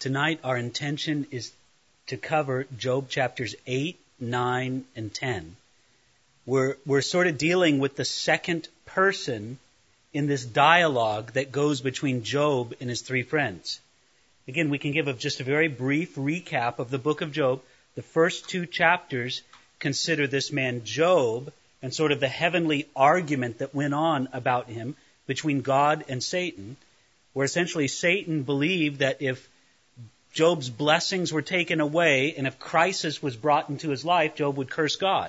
Tonight our intention is to cover Job chapters 8, 9, and 10. We're sort of dealing with the second person in this dialogue that goes between Job and his three friends. Again, we can give just a very brief recap of the book of Job. The first two chapters consider this man Job and sort of the heavenly argument that went on about him between God and Satan, where essentially Satan believed that if Job's blessings were taken away and if crisis was brought into his life, Job would curse God.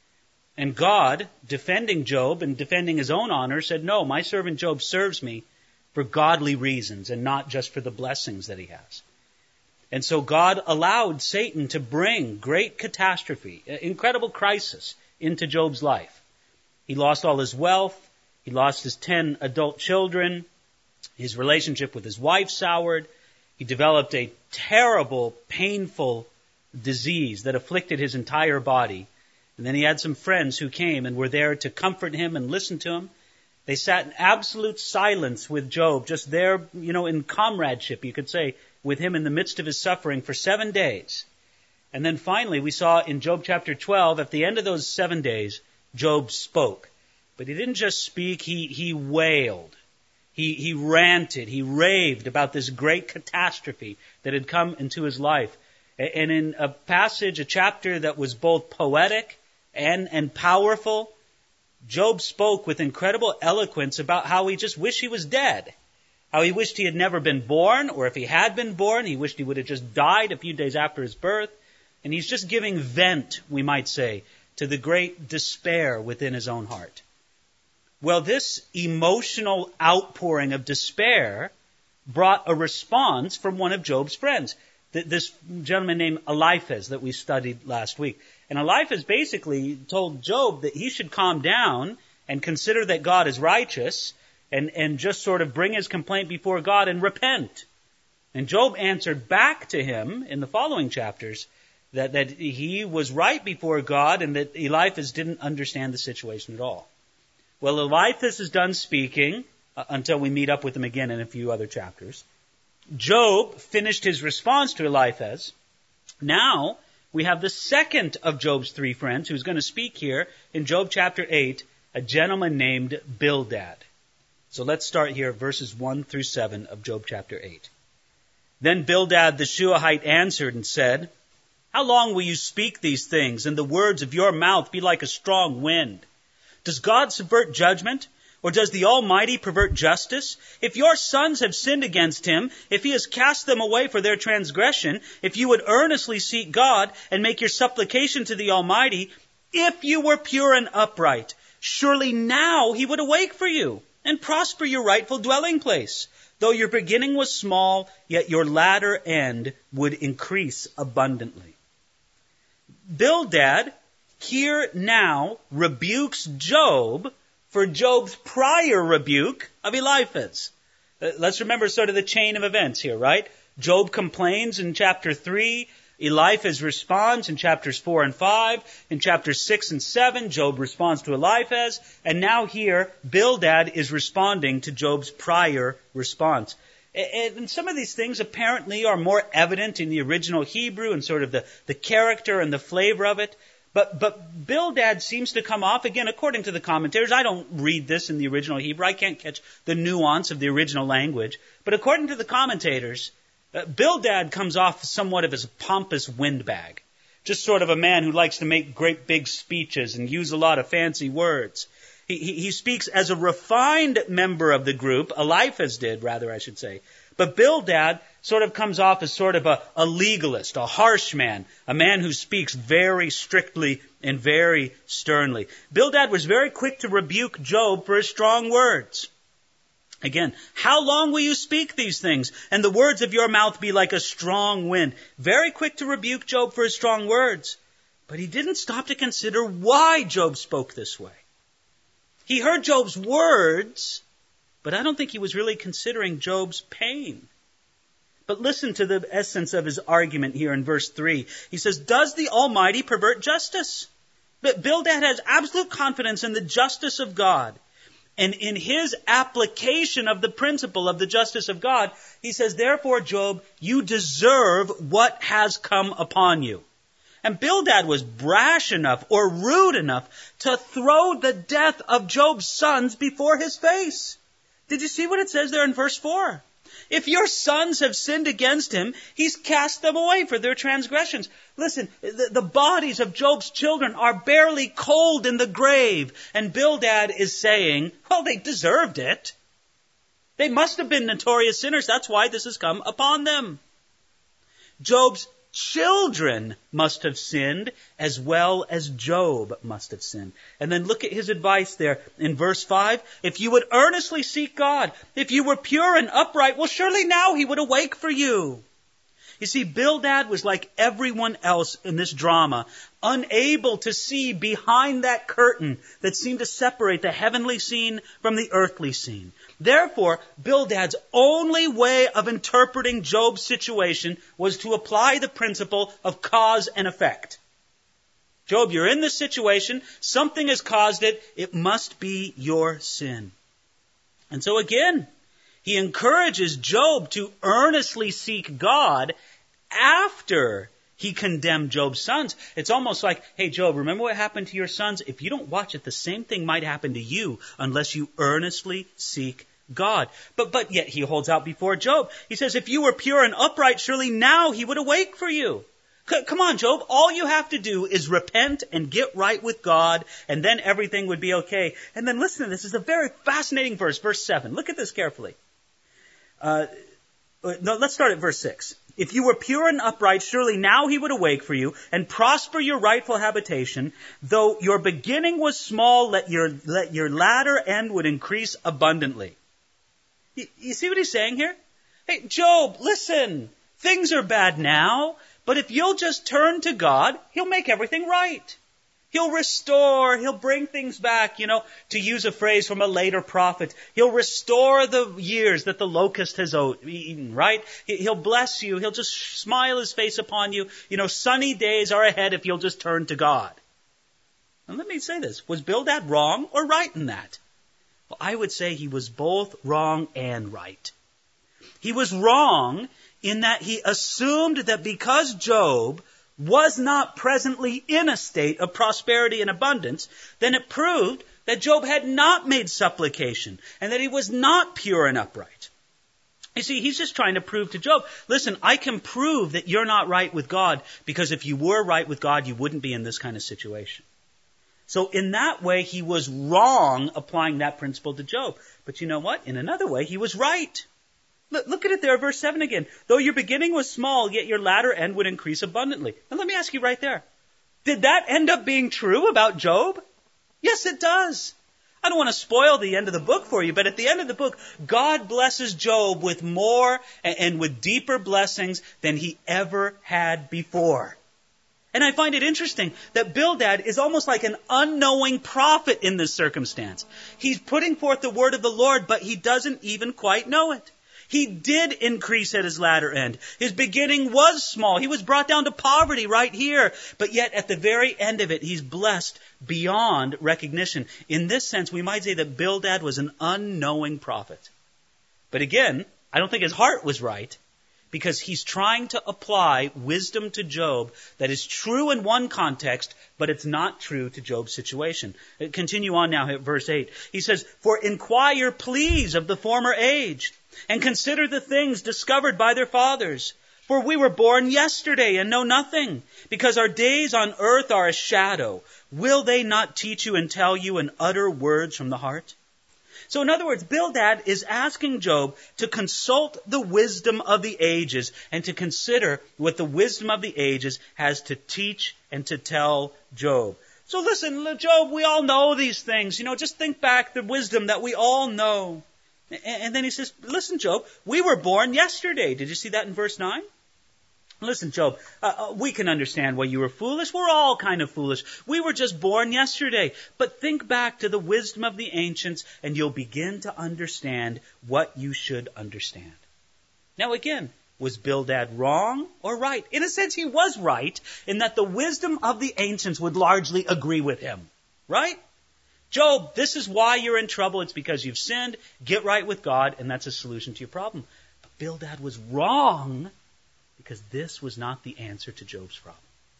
And God, defending Job and defending his own honor, said, no, my servant Job serves me for godly reasons and not just for the blessings that he has. And so God allowed Satan to bring great catastrophe, incredible crisis into Job's life. He lost all his wealth. He lost his 10 adult children. His relationship with his wife soured. He developed a terrible, painful disease that afflicted his entire body. And then he had some friends who came and were there to comfort him and listen to him. They sat in absolute silence with Job, just there, in comradeship, you could say, with him in the midst of his suffering for 7 days. And then finally, we saw in Job chapter 12, at the end of those 7 days, Job spoke. But he didn't just speak, he wailed. He ranted, he raved about this great catastrophe that had come into his life. And in a passage, a chapter that was both poetic and powerful, Job spoke with incredible eloquence about how he just wished he was dead. How he wished he had never been born, or if he had been born, he wished he would have just died a few days after his birth. And he's just giving vent, we might say, to the great despair within his own heart. Well, this emotional outpouring of despair brought a response from one of Job's friends, this gentleman named Eliphaz that we studied last week. And Eliphaz basically told Job that he should calm down and consider that God is righteous and just sort of bring his complaint before God and repent. And Job answered back to him in the following chapters that he was right before God and that Eliphaz didn't understand the situation at all. Well, Eliphaz is done speaking until we meet up with him again in a few other chapters. Job finished his response to Eliphaz. Now we have the second of Job's three friends who's going to speak here in Job chapter 8, a gentleman named Bildad. So let's start here, verses 1 through 7 of Job chapter 8. Then Bildad the Shuahite answered and said, how long will you speak these things, and the words of your mouth be like a strong wind? Does God subvert judgment? Or does the Almighty pervert justice? If your sons have sinned against him, if he has cast them away for their transgression, if you would earnestly seek God and make your supplication to the Almighty, if you were pure and upright, surely now he would awake for you and prosper your rightful dwelling place. Though your beginning was small, yet your latter end would increase abundantly. Bildad here now rebukes Job for Job's prior rebuke of Eliphaz. Let's remember sort of the chain of events here, right? Job complains in chapter 3. Eliphaz responds in chapters 4 and 5. In chapters 6 and 7, Job responds to Eliphaz. And now here, Bildad is responding to Job's prior response. And some of these things apparently are more evident in the original Hebrew and sort of the character and the flavor of it. But Bildad seems to come off, again, according to the commentators. I don't read this in the original Hebrew. I can't catch the nuance of the original language. But according to the commentators, Bildad comes off somewhat of as a pompous windbag. Just sort of a man who likes to make great big speeches and use a lot of fancy words. He speaks as a refined member of the group. Eliphaz did, rather, I should say. But Bildad sort of comes off as sort of a legalist, a harsh man, a man who speaks very strictly and very sternly. Bildad was very quick to rebuke Job for his strong words. Again, how long will you speak these things, and the words of your mouth be like a strong wind? Very quick to rebuke Job for his strong words. But he didn't stop to consider why Job spoke this way. He heard Job's words, but I don't think he was really considering Job's pain. But listen to the essence of his argument here in verse 3. He says, does the Almighty pervert justice? But Bildad has absolute confidence in the justice of God. And in his application of the principle of the justice of God, he says, therefore, Job, you deserve what has come upon you. And Bildad was brash enough or rude enough to throw the death of Job's sons before his face. Did you see what it says there in verse 4? If your sons have sinned against him, he's cast them away for their transgressions. Listen, the bodies of Job's children are barely cold in the grave. And Bildad is saying, well, they deserved it. They must have been notorious sinners. That's why this has come upon them. Job's children must have sinned as well as Job must have sinned. And then look at his advice there in verse 5. If you would earnestly seek God, if you were pure and upright, well, surely now he would awake for you. You see, Bildad was like everyone else in this drama, unable to see behind that curtain that seemed to separate the heavenly scene from the earthly scene. Therefore, Bildad's only way of interpreting Job's situation was to apply the principle of cause and effect. Job, you're in this situation. Something has caused it. It must be your sin. And so again, he encourages Job to earnestly seek God after he condemned Job's sons. It's almost like, hey, Job, remember what happened to your sons? If you don't watch it, the same thing might happen to you unless you earnestly seek God. But yet he holds out before Job. He says, if you were pure and upright, surely now he would awake for you. Come on, Job. All you have to do is repent and get right with God, and then everything would be okay. And then listen to this. This is a very fascinating verse, verse 7. Look at this carefully. Let's start at verse 6. If you were pure and upright, surely now he would awake for you and prosper your rightful habitation. Though your beginning was small, let your latter end would increase abundantly. You see what he's saying here? Hey, Job, listen. Things are bad now, but if you'll just turn to God, he'll make everything right. He'll restore, he'll bring things back, to use a phrase from a later prophet. He'll restore the years that the locust has eaten, right? He'll bless you. He'll just smile his face upon you. Sunny days are ahead if you'll just turn to God. And let me say this. Was Bildad wrong or right in that? Well, I would say he was both wrong and right. He was wrong in that he assumed that because Job was not presently in a state of prosperity and abundance, then it proved that Job had not made supplication and that he was not pure and upright. You see, he's just trying to prove to Job, listen, I can prove that you're not right with God because if you were right with God, you wouldn't be in this kind of situation. So in that way, he was wrong applying that principle to Job. But you know what? In another way, he was right. Look at it there, verse 7 again. Though your beginning was small, yet your latter end would increase abundantly. Now let me ask you right there. Did that end up being true about Job? Yes, it does. I don't want to spoil the end of the book for you, but at the end of the book, God blesses Job with more and with deeper blessings than he ever had before. And I find it interesting that Bildad is almost like an unknowing prophet in this circumstance. He's putting forth the word of the Lord, but he doesn't even quite know it. He did increase at his latter end. His beginning was small. He was brought down to poverty right here. But yet at the very end of it, he's blessed beyond recognition. In this sense, we might say that Bildad was an unknowing prophet. But again, I don't think his heart was right because he's trying to apply wisdom to Job that is true in one context, but it's not true to Job's situation. Continue on now at verse 8. He says, for inquire, please, of the former age, and consider the things discovered by their fathers. For we were born yesterday and know nothing, because our days on earth are a shadow. Will they not teach you and tell you and utter words from the heart? So in other words, Bildad is asking Job to consult the wisdom of the ages and to consider what the wisdom of the ages has to teach and to tell Job. So listen, Job, we all know these things. Just think back the wisdom that we all know. And then he says, listen, Job, we were born yesterday. Did you see that in verse 9? Listen, Job, we can understand why you were foolish. We're all kind of foolish. We were just born yesterday. But think back to the wisdom of the ancients and you'll begin to understand what you should understand. Now again, was Bildad wrong or right? In a sense, he was right in that the wisdom of the ancients would largely agree with him. Right? Job, this is why you're in trouble. It's because you've sinned. Get right with God, and that's a solution to your problem. But Bildad was wrong because this was not the answer to Job's problem.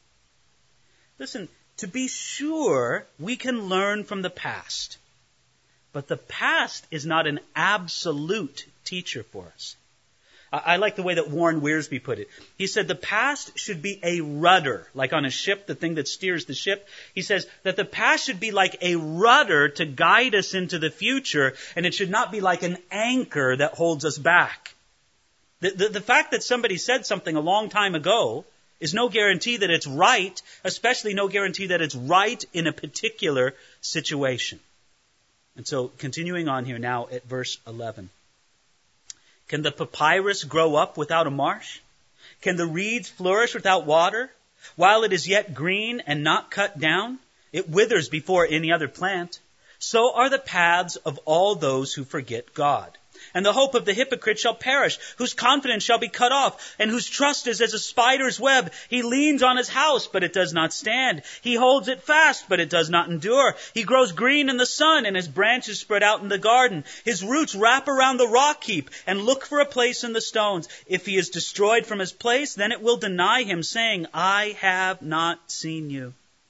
Listen, to be sure, we can learn from the past. But the past is not an absolute teacher for us. I like the way that Warren Wiersbe put it. He said the past should be a rudder, like on a ship, the thing that steers the ship. He says that the past should be like a rudder to guide us into the future, and it should not be like an anchor that holds us back. The fact that somebody said something a long time ago is no guarantee that it's right, especially no guarantee that it's right in a particular situation. And so, continuing on here now at verse 11. Can the papyrus grow up without a marsh? Can the reeds flourish without water? While it is yet green and not cut down, it withers before any other plant. So are the paths of all those who forget God. And the hope of the hypocrite shall perish, whose confidence shall be cut off, and whose trust is as a spider's web. He leans on his house, but it does not stand. He holds it fast, but it does not endure. He grows green in the sun, and his branches spread out in the garden. His roots wrap around the rock heap, and look for a place in the stones. If he is destroyed from his place, then it will deny him, saying, I have not seen you.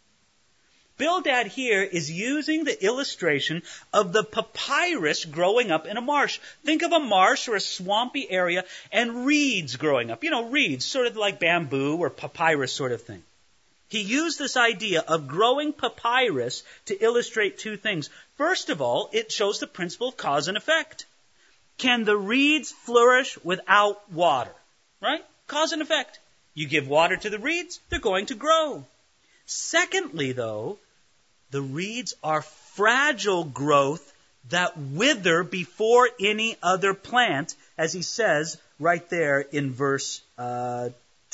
Bildad here is using the illustration of the papyrus growing up in a marsh. Think of a marsh or a swampy area and reeds growing up. You know, reeds, sort of like bamboo or papyrus sort of thing. He used this idea of growing papyrus to illustrate two things. First of all, it shows the principle of cause and effect. Can the reeds flourish without water? Right? Cause and effect. You give water to the reeds, they're going to grow. Secondly, though, the reeds are fragile growth that wither before any other plant, as he says right there in verse 12.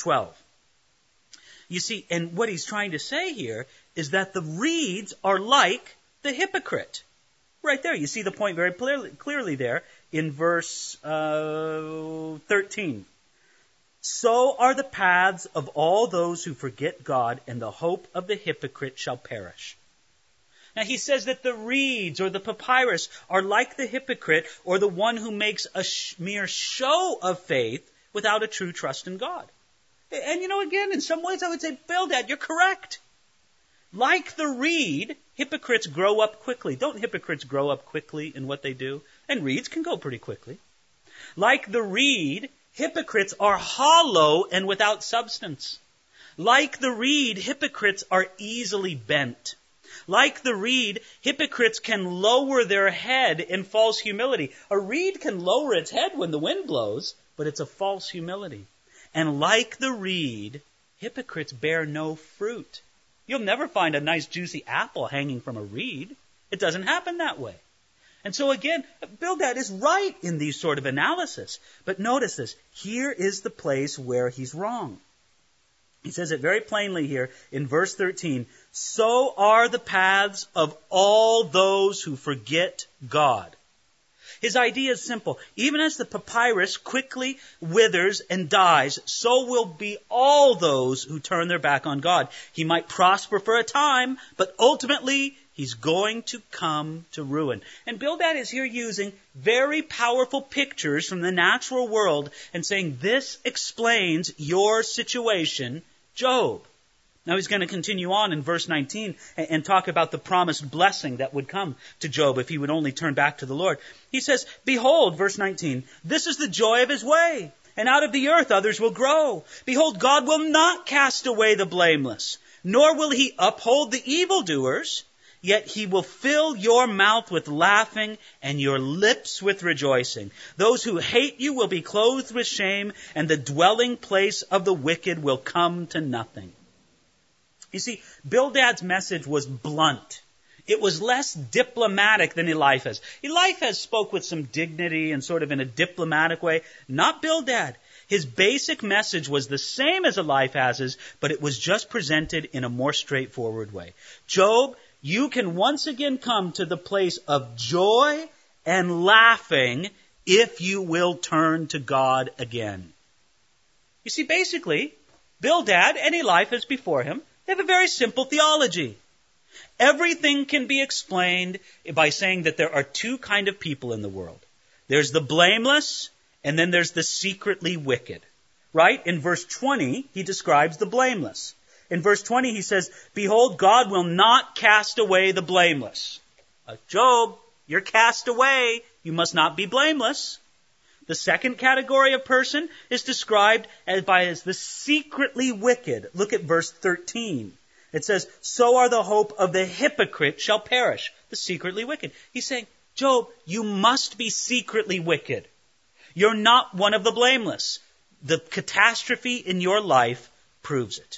You see, and what he's trying to say here is that the reeds are like the hypocrite. Right there, you see the point very clearly there in verse 13. So are the paths of all those who forget God, and the hope of the hypocrite shall perish. Now he says that the reeds or the papyrus are like the hypocrite or the one who makes a mere show of faith without a true trust in God. And you know, again, in some ways I would say, Bildad, you're correct. Like the reed, hypocrites grow up quickly. Don't hypocrites grow up quickly in what they do? And reeds can go pretty quickly. Like the reed, hypocrites are hollow and without substance. Like the reed, hypocrites are easily bent. Like the reed, hypocrites can lower their head in false humility. A reed can lower its head when the wind blows, but it's a false humility. And like the reed, hypocrites bear no fruit. You'll never find a nice juicy apple hanging from a reed. It doesn't happen that way. And so again, Bildad is right in these sort of analysis. But notice this. Here is the place where he's wrong. He says it very plainly here in verse 13. So are the paths of all those who forget God. His idea is simple. Even as the papyrus quickly withers and dies, so will be all those who turn their back on God. He might prosper for a time, but ultimately he's going to come to ruin. And Bildad is here using very powerful pictures from the natural world and saying, this explains your situation, Job. Now he's going to continue on in verse 19 and talk about the promised blessing that would come to Job if he would only turn back to the Lord. He says, behold, verse 19, this is the joy of his way, and out of the earth others will grow. Behold, God will not cast away the blameless, nor will he uphold the evildoers, yet he will fill your mouth with laughing and your lips with rejoicing. Those who hate you will be clothed with shame, and the dwelling place of the wicked will come to nothing. You see, Bildad's message was blunt. It was less diplomatic than Eliphaz. Eliphaz spoke with some dignity and sort of in a diplomatic way. Not Bildad. His basic message was the same as Eliphaz's, but it was just presented in a more straightforward way. Job, you can once again come to the place of joy and laughing if you will turn to God again. You see, basically, Bildad and Eliphaz before him, they have a very simple theology. Everything can be explained by saying that there are two kinds of people in the world. There's the blameless, and then there's the secretly wicked. Right? In verse 20, he describes the blameless. In verse 20, he says, "Behold, God will not cast away the blameless." Job, you're cast away. You must not be blameless. The second category of person is described as the secretly wicked. Look at verse 13. It says, "So are the hope of the hypocrite shall perish." The secretly wicked. He's saying, Job, you must be secretly wicked. You're not one of the blameless. The catastrophe in your life proves it.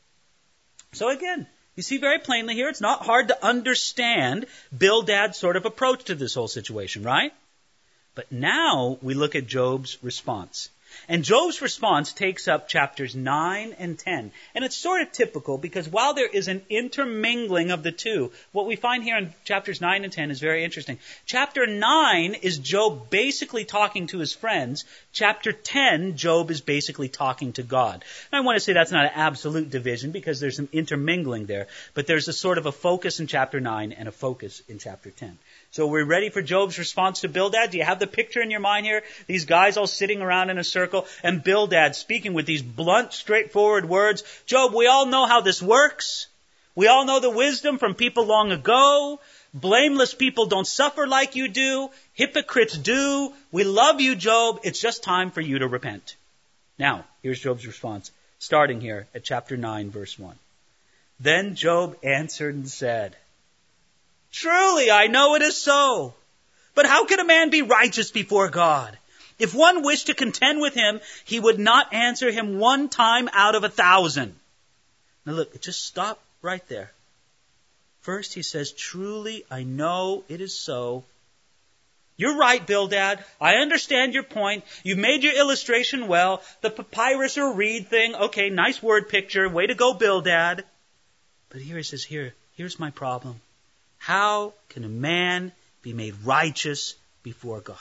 So again, you see very plainly here, it's not hard to understand Bildad's sort of approach to this whole situation, right? But now we look at Job's response. And Job's response takes up chapters 9 and 10. And it's sort of typical because while there is an intermingling of the two, what we find here in chapters 9 and 10 is very interesting. Chapter 9 is Job basically talking to his friends. Chapter 10, Job is basically talking to God. And I want to say that's not an absolute division because there's some intermingling there. But there's a sort of a focus in chapter 9 and a focus in chapter 10. So we're ready for Job's response to Bildad. Do you have the picture in your mind here? These guys all sitting around in a circle and Bildad speaking with these blunt, straightforward words. Job, we all know how this works. We all know the wisdom from people long ago. Blameless people don't suffer like you do. Hypocrites do. We love you, Job. It's just time for you to repent. Now, here's Job's response, starting here at chapter 9, verse 1. Then Job answered and said, "Truly, I know it is so. But how can a man be righteous before God? If one wished to contend with him, he would not answer him 1 time out of 1,000. Now look, just stop right there. First he says, "Truly, I know it is so." You're right, Bildad. I understand your point. You've made your illustration well. The papyrus or reed thing, okay, nice word picture. Way to go, Bildad. But here he says, here's my problem. How can a man be made righteous before God?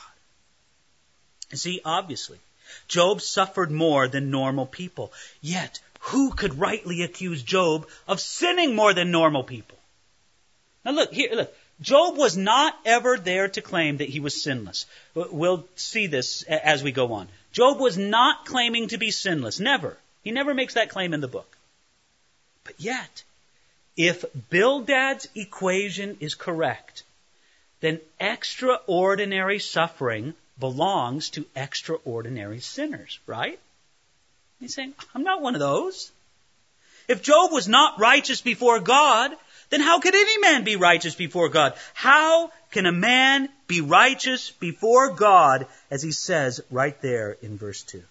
And see, obviously, Job suffered more than normal people. Yet, who could rightly accuse Job of sinning more than normal people? Now look. Job was not ever there to claim that he was sinless. We'll see this as we go on. Job was not claiming to be sinless. Never. He never makes that claim in the book. But yet, if Bildad's equation is correct, then extraordinary suffering belongs to extraordinary sinners, right? He's saying, I'm not one of those. If Job was not righteous before God, then how could any man be righteous before God? How can a man be righteous before God, as he says right there in verse 2?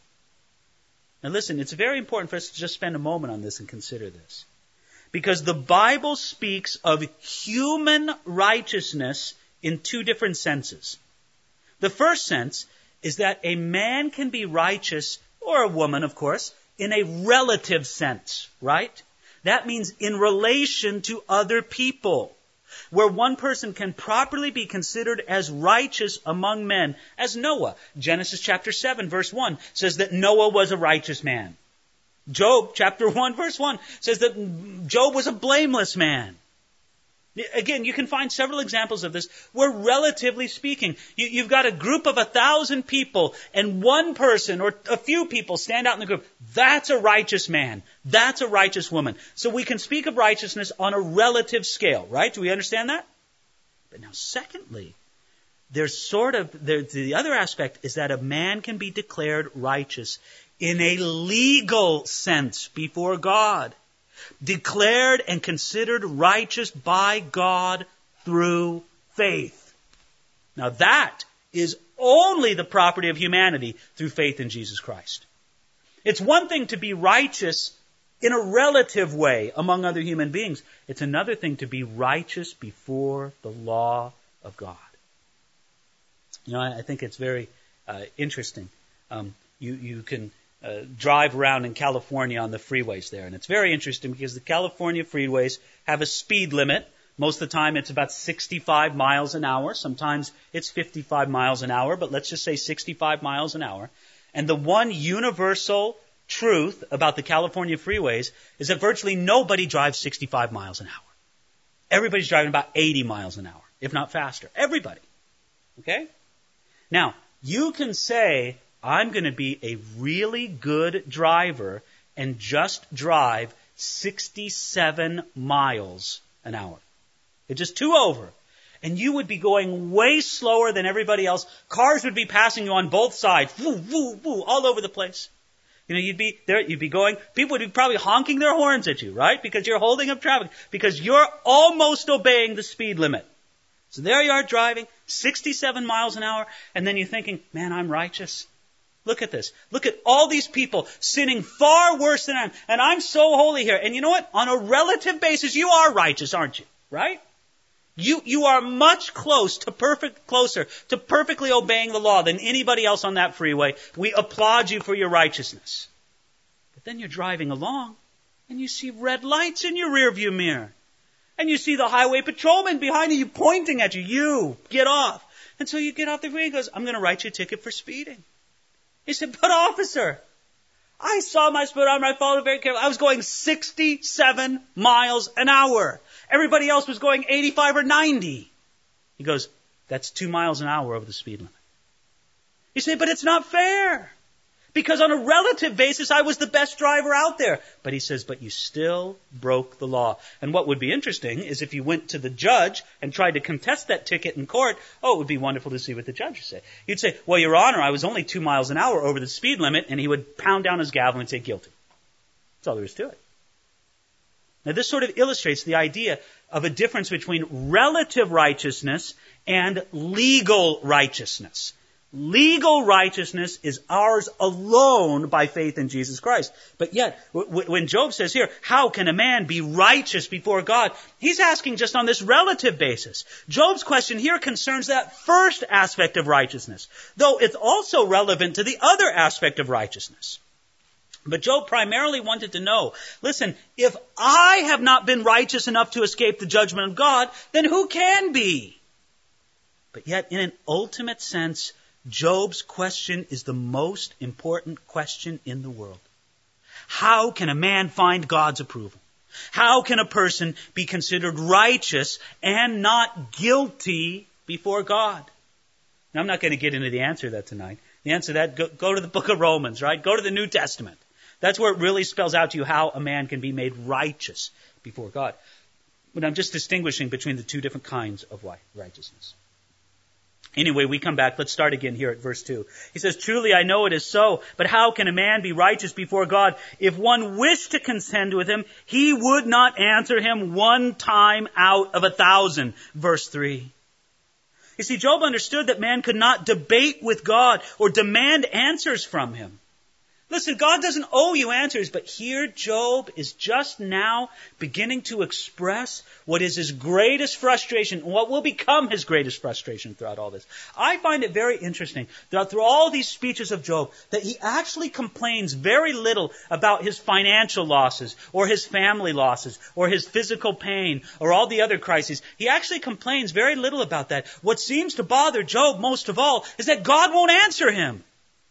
Now listen, it's very important for us to just spend a moment on this and consider this. Because the Bible speaks of human righteousness in 2 different senses. The first sense is that a man can be righteous, or a woman, of course, in a relative sense, right? That means in relation to other people, where one person can properly be considered as righteous among men, as Noah. Genesis chapter 7, verse 1 says that Noah was a righteous man. Job, chapter 1, verse 1, says that Job was a blameless man. Again, you can find several examples of this where, relatively speaking, you've got a group of 1,000 people and one person or a few people stand out in the group. That's a righteous man. That's a righteous woman. So we can speak of righteousness on a relative scale, right? Do we understand that? But now, secondly, there's the other aspect is that a man can be declared righteous in a legal sense before God. Declared and considered righteous by God through faith. Now that is only the property of humanity through faith in Jesus Christ. It's one thing to be righteous in a relative way among other human beings. It's another thing to be righteous before the law of God. You know, I think it's very interesting. You can drive around in California on the freeways there. And it's very interesting because the California freeways have a speed limit. Most of the time it's about 65 miles an hour. Sometimes it's 55 miles an hour, but let's just say 65 miles an hour. And the one universal truth about the California freeways is that virtually nobody drives 65 miles an hour. everybody's driving about 80 miles an hour, if not faster. Everybody. Okay? Now, you can say, I'm going to be a really good driver and just drive 67 miles an hour. It's just 2 over. And you would be going way slower than everybody else. Cars would be passing you on both sides. Woo, woo, woo, all over the place. You know, you'd be there, you'd be going, people would be probably honking their horns at you, right? Because you're holding up traffic. Because you're almost obeying the speed limit. So there you are driving 67 miles an hour, and then you're thinking, man, I'm righteous. Look at this. Look at all these people sinning far worse than I am, and I'm so holy here. And you know what? On a relative basis, you are righteous, aren't you? Right? You are much closer to perfectly obeying the law than anybody else on that freeway. We applaud you for your righteousness. But then you're driving along, and you see red lights in your rearview mirror. And you see the highway patrolman behind you pointing at you. You, get off. And so you get off the freeway and goes, I'm going to write you a ticket for speeding. He said, but officer, I saw my speedometer. I followed it very carefully. I was going 67 miles an hour. Everybody else was going 85 or 90. He goes, that's 2 miles an hour over the speed limit. You say, but it's not fair. Because on a relative basis, I was the best driver out there. But he says, but you still broke the law. And what would be interesting is if you went to the judge and tried to contest that ticket in court, it would be wonderful to see what the judge would say. You'd say, well, Your Honor, I was only 2 miles an hour over the speed limit, and he would pound down his gavel and say, guilty. That's all there is to it. Now, this sort of illustrates the idea of a difference between relative righteousness and legal righteousness. Legal righteousness is ours alone by faith in Jesus Christ. But yet, when Job says here, how can a man be righteous before God? He's asking just on this relative basis. Job's question here concerns that first aspect of righteousness, though it's also relevant to the other aspect of righteousness. But Job primarily wanted to know, listen, if I have not been righteous enough to escape the judgment of God, then who can be? But yet, in an ultimate sense, Job's question is the most important question in the world. How can a man find God's approval? How can a person be considered righteous and not guilty before God? Now, I'm not going to get into the answer to that tonight. The answer to that, go to the book of Romans, right? Go to the New Testament. That's where it really spells out to you how a man can be made righteous before God. But I'm just distinguishing between the two different kinds of righteousness. Anyway, we come back. Let's start again here at verse 2. He says, truly I know it is so, but how can a man be righteous before God? If one wished to contend with him, he would not answer him 1 time out of 1,000. Verse 3. You see, Job understood that man could not debate with God or demand answers from him. Listen, God doesn't owe you answers, but here Job is just now beginning to express what is his greatest frustration, what will become his greatest frustration throughout all this. I find it very interesting that through all these speeches of Job, that he actually complains very little about his financial losses, or his family losses, or his physical pain, or all the other crises. He actually complains very little about that. What seems to bother Job most of all is that God won't answer him.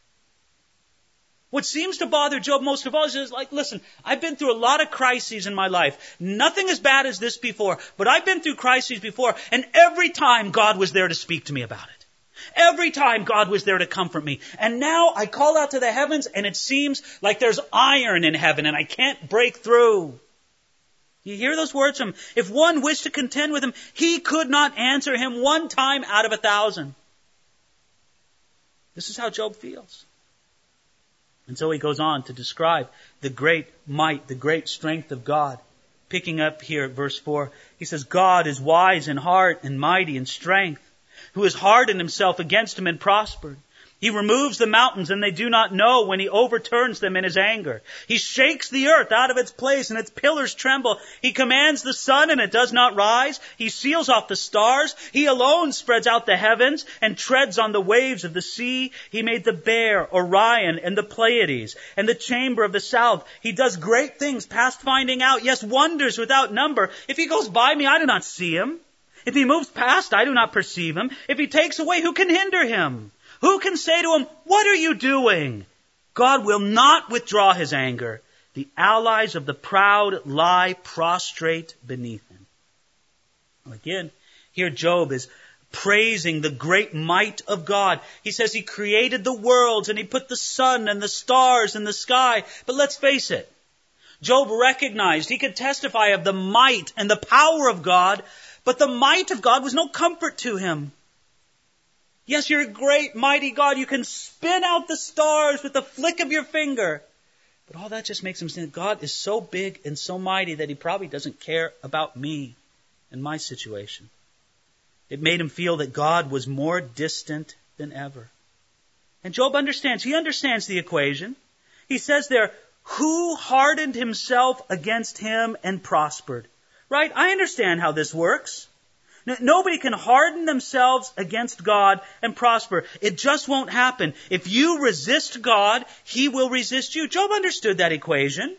What seems to bother Job most of all is like, listen, I've been through a lot of crises in my life. Nothing as bad as this before, but I've been through crises before, and every time God was there to speak to me about it. Every time God was there to comfort me. And now I call out to the heavens, and it seems like there's iron in heaven, and I can't break through. You hear those words from him? If one wished to contend with him, he could not answer him 1 time out of 1,000. This is how Job feels. And so he goes on to describe the great might, the great strength of God. Picking up here at verse 4, he says, God is wise in heart and mighty in strength, who has hardened himself against him and prospered. He removes the mountains and they do not know when he overturns them in his anger. He shakes the earth out of its place and its pillars tremble. He commands the sun and it does not rise. He seals off the stars. He alone spreads out the heavens and treads on the waves of the sea. He made the Bear, Orion, and the Pleiades, and the chamber of the south. He does great things past finding out. Yes, wonders without number. If he goes by me, I do not see him. If he moves past, I do not perceive him. If he takes away, who can hinder him? Who can say to him, what are you doing? God will not withdraw his anger. The allies of the proud lie prostrate beneath him. Again, here Job is praising the great might of God. He says He created the worlds and He put the sun and the stars in the sky. But let's face it, Job recognized, he could testify of the might and the power of God, but the might of God was no comfort to him. Yes, you're a great, mighty God. You can spin out the stars with the flick of your finger. But all that just makes him think God is so big and so mighty that He probably doesn't care about me and my situation. It made him feel that God was more distant than ever. And Job understands. He understands the equation. He says there, who hardened himself against Him and prospered? Right? I understand how this works. Nobody can harden themselves against God and prosper. It just won't happen. If you resist God, He will resist you. Job understood that equation.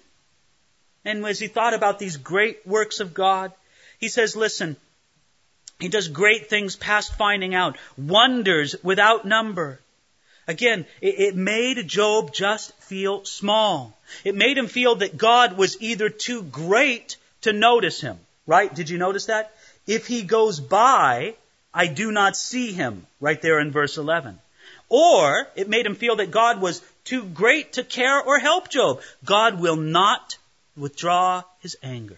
And as he thought about these great works of God, he says, listen, He does great things past finding out, wonders without number. Again, it made Job just feel small. It made him feel that God was either too great to notice him. Right? Did you notice that? If He goes by, I do not see Him. Right there in verse 11. Or it made him feel that God was too great to care or help Job. God will not withdraw His anger.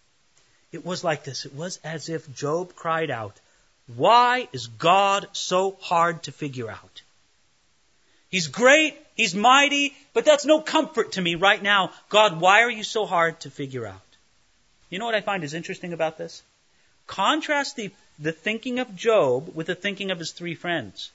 It was like this. It was as if Job cried out, why is God so hard to figure out? He's great, He's mighty, but that's no comfort to me right now. God, why are You so hard to figure out? You know what I find is interesting about this? Contrast the thinking of Job with the thinking of his three friends.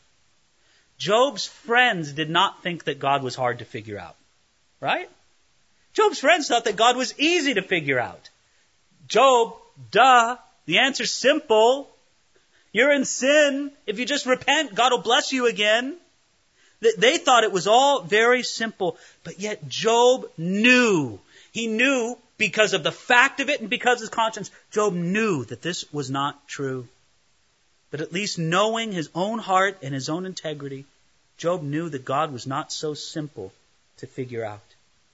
Job's friends did not think that God was hard to figure out. Right? Job's friends thought that God was easy to figure out. Job, duh, the answer's simple. You're in sin. If you just repent, God will bless you again. They thought it was all very simple, but yet Job knew. He knew because of the fact of it and because of his conscience. Job knew that this was not true. But at least knowing his own heart and his own integrity, Job knew that God was not so simple to figure out.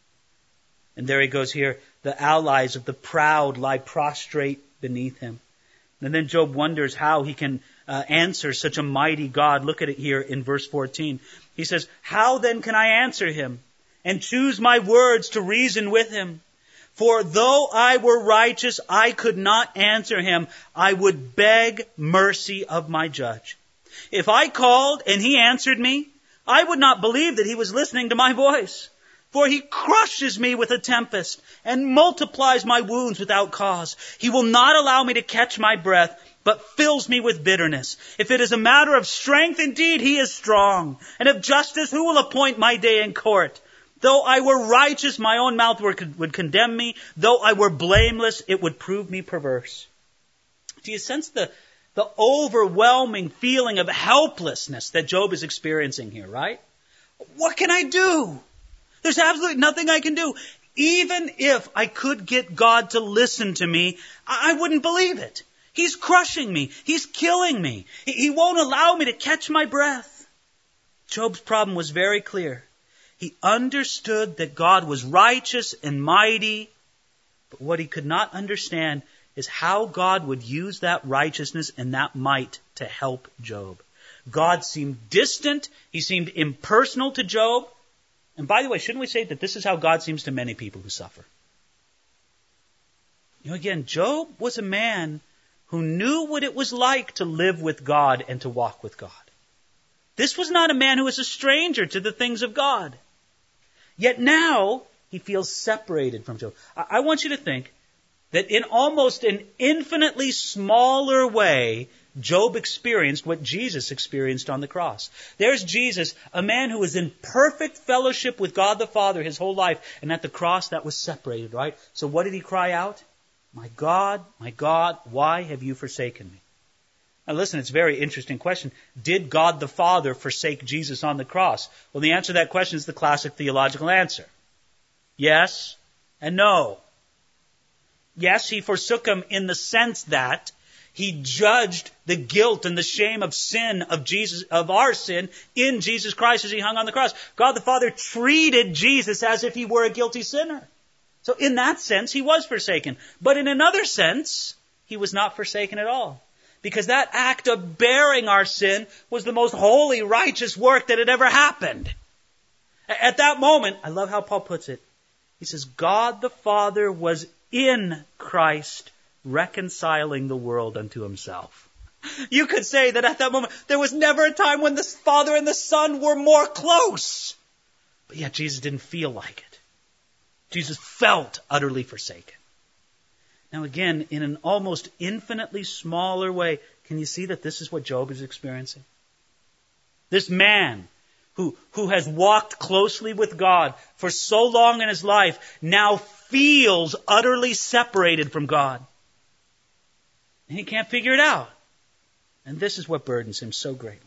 And there he goes here. The allies of the proud lie prostrate beneath him. And then Job wonders how he can answer such a mighty God. Look at it here in verse 14. He says, how then can I answer Him and choose my words to reason with Him? For though I were righteous, I could not answer Him. I would beg mercy of my judge. If I called and He answered me, I would not believe that He was listening to my voice. For He crushes me with a tempest and multiplies my wounds without cause. He will not allow me to catch my breath, but fills me with bitterness. If it is a matter of strength, indeed He is strong. And of justice, who will appoint my day in court? Though I were righteous, my own mouth would condemn me. Though I were blameless, it would prove me perverse. Do you sense the overwhelming feeling of helplessness that Job is experiencing here, right? What can I do? There's absolutely nothing I can do. Even if I could get God to listen to me, I wouldn't believe it. He's crushing me. He's killing me. He won't allow me to catch my breath. Job's problem was very clear. He understood that God was righteous and mighty, but what he could not understand is how God would use that righteousness and that might to help Job. God seemed distant. He seemed impersonal to Job. And by the way, shouldn't we say that this is how God seems to many people who suffer? You know, again, Job was a man who knew what it was like to live with God and to walk with God. This was not a man who was a stranger to the things of God. Yet now he feels separated from Job. I want you to think that in almost an infinitely smaller way, Job experienced what Jesus experienced on the cross. There's Jesus, a man who was in perfect fellowship with God the Father his whole life, and at the cross that was separated, right? So what did he cry out? My God, why have you forsaken me? Now listen, it's a very interesting question. Did God the Father forsake Jesus on the cross? Well, the answer to that question is the classic theological answer. Yes and no. Yes, He forsook Him in the sense that He judged the guilt and the shame of sin of Jesus, of our sin in Jesus Christ as He hung on the cross. God the Father treated Jesus as if He were a guilty sinner. So in that sense, He was forsaken. But in another sense, he was not forsaken at all. Because that act of bearing our sin was the most holy, righteous work that had ever happened. At that moment, I love how Paul puts it. He says, God the Father was in Christ reconciling the world unto himself. You could say that at that moment, there was never a time when the Father and the Son were more close. But yet Jesus didn't feel like it. Jesus felt utterly forsaken. Now again, in an almost infinitely smaller way, can you see that this is what Job is experiencing? This man who has walked closely with God for so long in his life now feels utterly separated from God. And he can't figure it out. And this is what burdens him so greatly.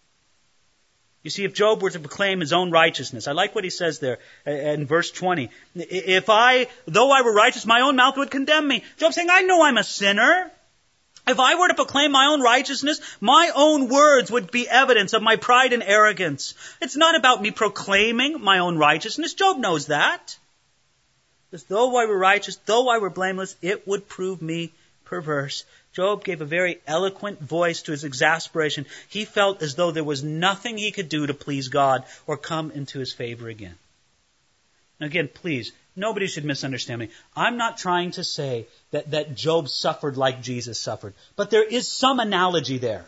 You see, if Job were to proclaim his own righteousness, I like what he says there in verse 20. Though I were righteous, my own mouth would condemn me. Job's saying, I know I'm a sinner. If I were to proclaim my own righteousness, my own words would be evidence of my pride and arrogance. It's not about me proclaiming my own righteousness. Job knows that. Because though I were righteous, though I were blameless, it would prove me perverse. Job gave a very eloquent voice to his exasperation. He felt as though there was nothing he could do to please God or come into his favor again. Now again, please, nobody should misunderstand me. I'm not trying to say that Job suffered like Jesus suffered. But there is some analogy there.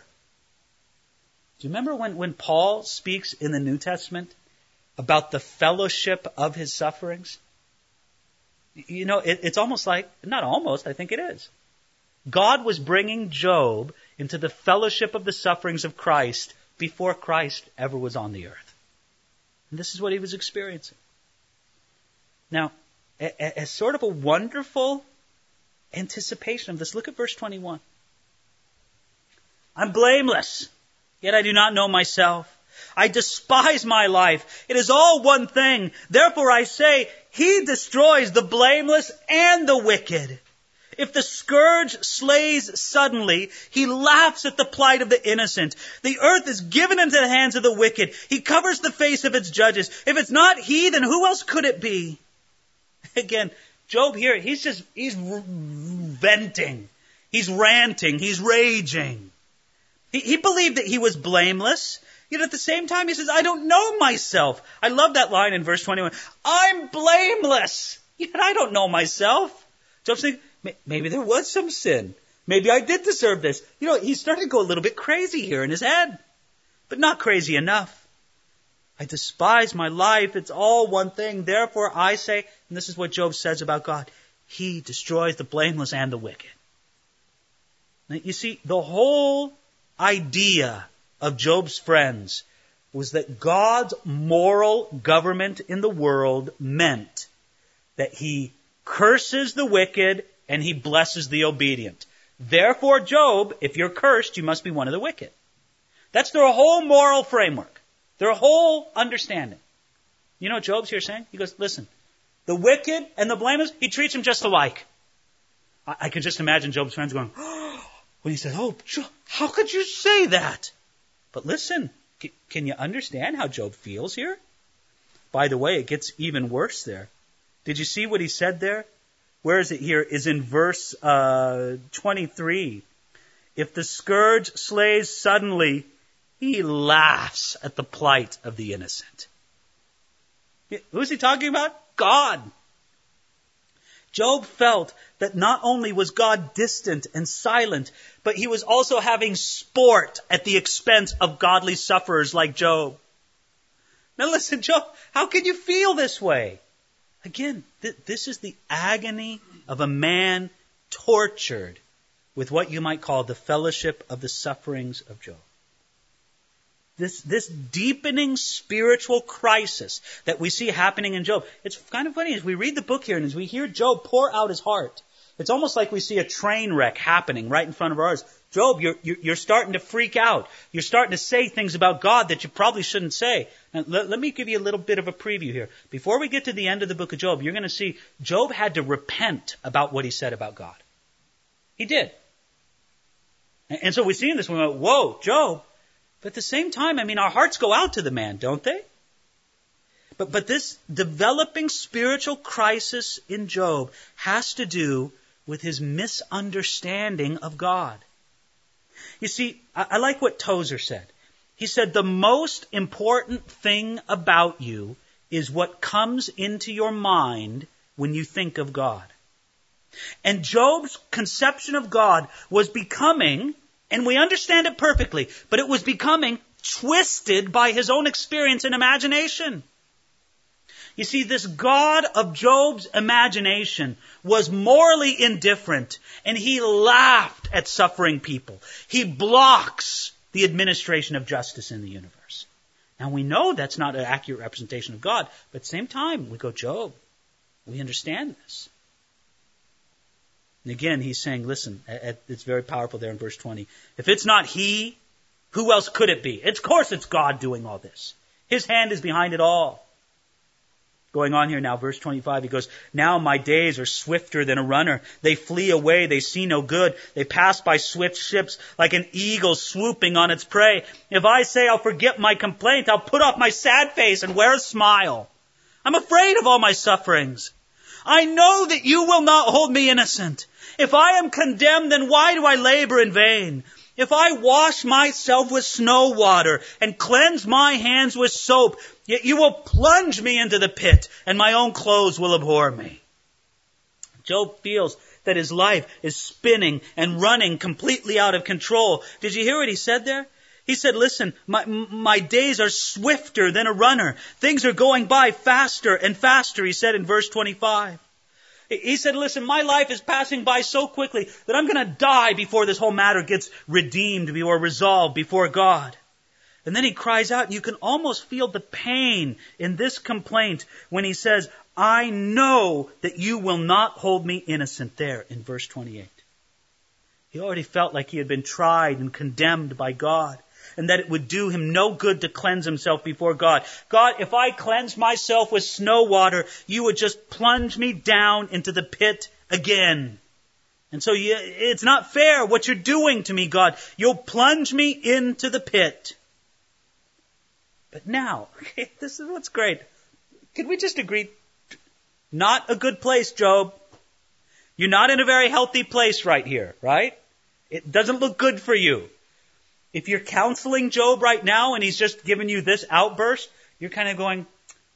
Do you remember when Paul speaks in the New Testament about the fellowship of his sufferings? You know, it's almost like, not almost, I think it is. God was bringing Job into the fellowship of the sufferings of Christ before Christ ever was on the earth. And this is what he was experiencing. Now, as sort of a wonderful anticipation of this, look at verse 21. I'm blameless, yet I do not know myself. I despise my life. It is all one thing. Therefore I say, he destroys the blameless and the wicked. If the scourge slays suddenly, he laughs at the plight of the innocent. The earth is given into the hands of the wicked. He covers the face of its judges. If it's not he, then who else could it be? Again, Job here, he's venting. He's ranting. He's raging. He believed that he was blameless. Yet at the same time, he says, I don't know myself. I love that line in verse 21. I'm blameless, yet I don't know myself. Job's saying, maybe there was some sin. Maybe I did deserve this. You know, he's starting to go a little bit crazy here in his head. But not crazy enough. I despise my life. It's all one thing. Therefore I say, and this is what Job says about God, he destroys the blameless and the wicked. Now, you see, the whole idea of Job's friends was that God's moral government in the world meant that he curses the wicked and he blesses the obedient. Therefore, Job, if you're cursed, you must be one of the wicked. That's their whole moral framework, their whole understanding. You know what Job's here saying? He goes, listen, the wicked and the blameless, he treats them just alike. I can just imagine Job's friends going, when he said, oh, Job, how could you say that? But listen, can you understand how Job feels here? By the way, it gets even worse there. Did you see what he said there? Where is it here? Is in verse 23. If the scourge slays suddenly, he laughs at the plight of the innocent. Who's he talking about? God. Job felt that not only was God distant and silent, but he was also having sport at the expense of godly sufferers like Job. Now listen, Job, how can you feel this way? Again, this is the agony of a man tortured with what you might call the fellowship of the sufferings of Job. This deepening spiritual crisis that we see happening in Job. It's kind of funny as we read the book here and as we hear Job pour out his heart. It's almost like we see a train wreck happening right in front of our eyes. Job, you're starting to freak out. You're starting to say things about God that you probably shouldn't say. Now, let me give you a little bit of a preview here. Before we get to the end of the book of Job, you're going to see Job had to repent about what he said about God. He did. And so we see in this, we went, whoa, Job. But at the same time, I mean, our hearts go out to the man, don't they? But this developing spiritual crisis in Job has to do with his misunderstanding of God. You see, I like what Tozer said. He said, the most important thing about you is what comes into your mind when you think of God. And Job's conception of God was becoming, and we understand it perfectly, but it was becoming twisted by his own experience and imagination. You see, this God of Job's imagination was morally indifferent, and he laughed at suffering people. He blocks the administration of justice in the universe. Now, we know that's not an accurate representation of God, but at the same time, we go, Job, we understand this. And again, he's saying, listen, it's very powerful there in verse 20. If it's not he, who else could it be? Of course it's God doing all this. His hand is behind it all. Going on here now, verse 25, he goes, now my days are swifter than a runner. They flee away, they see no good. They pass by swift ships like an eagle swooping on its prey. If I say I'll forget my complaint, I'll put off my sad face and wear a smile. I'm afraid of all my sufferings. I know that you will not hold me innocent. If I am condemned, then why do I labor in vain? If I wash myself with snow water and cleanse my hands with soap, yet you will plunge me into the pit, and my own clothes will abhor me. Job feels that his life is spinning and running completely out of control. Did you hear what he said there? He said, listen, my days are swifter than a runner. Things are going by faster and faster, he said in verse 25. He said, listen, my life is passing by so quickly that I'm going to die before this whole matter gets redeemed or resolved before God. And then he cries out, and you can almost feel the pain in this complaint when he says, I know that you will not hold me innocent, there in verse 28. He already felt like he had been tried and condemned by God, and that it would do him no good to cleanse himself before God. God, if I cleanse myself with snow water, you would just plunge me down into the pit again. And so it's not fair what you're doing to me, God. You'll plunge me into the pit. But now, okay, this is what's great. Could we just agree? Not a good place, Job. You're not in a very healthy place right here, right? It doesn't look good for you. If you're counseling Job right now and he's just giving you this outburst, you're kind of going,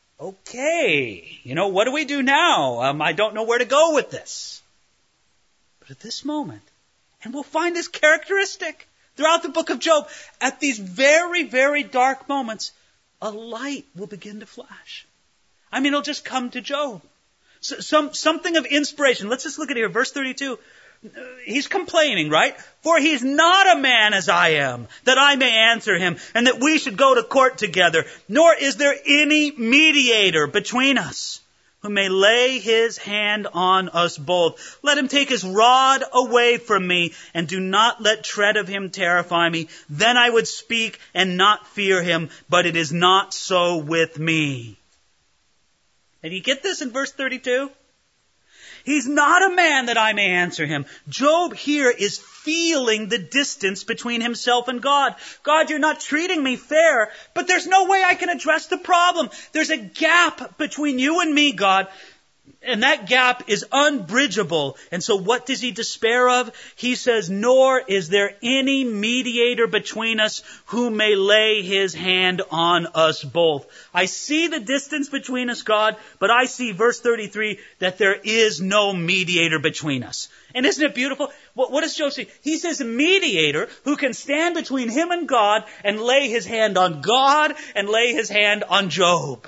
okay, what do we do now? I don't know where to go with this. But at this moment, and we'll find this characteristic throughout the book of Job, at these very, very dark moments, a light will begin to flash. It'll just come to Job. Something of inspiration. Let's just look at here, verse 32. He's complaining, right? For he's not a man as I am, that I may answer him, and that we should go to court together. Nor is there any mediator between us who may lay his hand on us both. Let him take his rod away from me, and do not let tread of him terrify me. Then I would speak and not fear him, but it is not so with me. And you get this in verse 32? He's not a man that I may answer him. Job here is feeling the distance between himself and God. God, you're not treating me fair, but there's no way I can address the problem. There's a gap between you and me, God. And that gap is unbridgeable. And so what does he despair of? He says, nor is there any mediator between us who may lay his hand on us both. I see the distance between us, God, but I see, verse 33, that there is no mediator between us. And isn't it beautiful? What does Job say? He says a mediator who can stand between him and God and lay his hand on God and lay his hand on Job.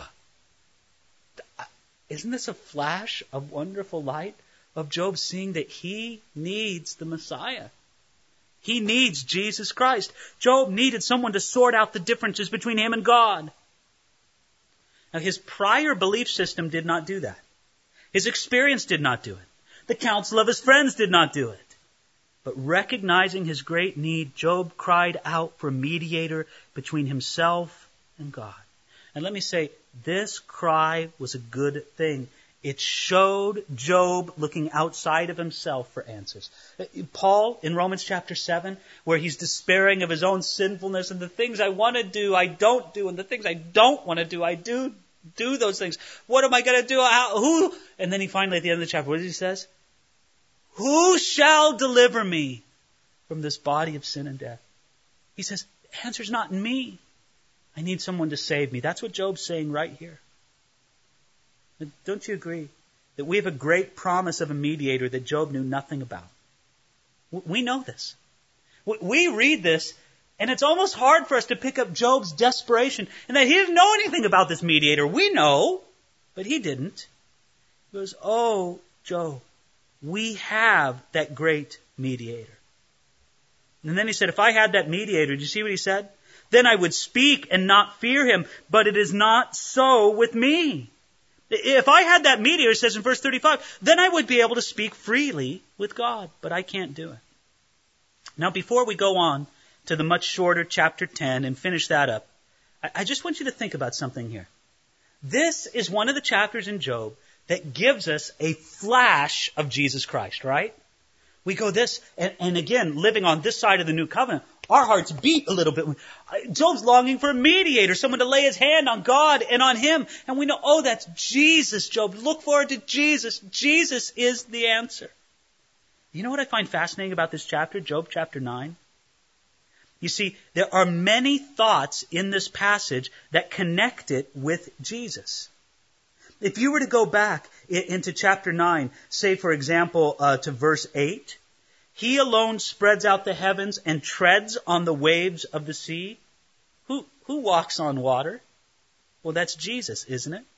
Isn't this a flash of wonderful light of Job seeing that he needs the Messiah? He needs Jesus Christ. Job needed someone to sort out the differences between him and God. Now, his prior belief system did not do that. His experience did not do it. The counsel of his friends did not do it. But recognizing his great need, Job cried out for a mediator between himself and God. And let me say, this cry was a good thing. It showed Job looking outside of himself for answers. Paul, in Romans chapter 7, where he's despairing of his own sinfulness and the things I want to do, I don't do, and the things I don't want to do, I do those things. What am I going to do? Who? And then he finally, at the end of the chapter, what does he say? Who shall deliver me from this body of sin and death? He says, the answer's not in me. I need someone to save me. That's what Job's saying right here. Don't you agree that we have a great promise of a mediator that Job knew nothing about? We know this. We read this, and it's almost hard for us to pick up Job's desperation and that he didn't know anything about this mediator. We know, but he didn't. He goes, oh, Job, we have that great mediator. And then he said, if I had that mediator, do you see what he said? Then I would speak and not fear him, but it is not so with me. If I had that mediator, it says in verse 35, then I would be able to speak freely with God, but I can't do it. Now, before we go on to the much shorter chapter 10 and finish that up, I just want you to think about something here. This is one of the chapters in Job that gives us a flash of Jesus Christ, right? We go this, and again, living on this side of the new covenant, our hearts beat a little bit. Job's longing for a mediator, someone to lay his hand on God and on him. And we know, oh, that's Jesus, Job. Look forward to Jesus. Jesus is the answer. You know what I find fascinating about this chapter, Job chapter 9? You see, there are many thoughts in this passage that connect it with Jesus. If you were to go back into chapter 9, say, for example, to verse 8, he alone spreads out the heavens and treads on the waves of the sea. Who walks on water? Well, that's Jesus, isn't it?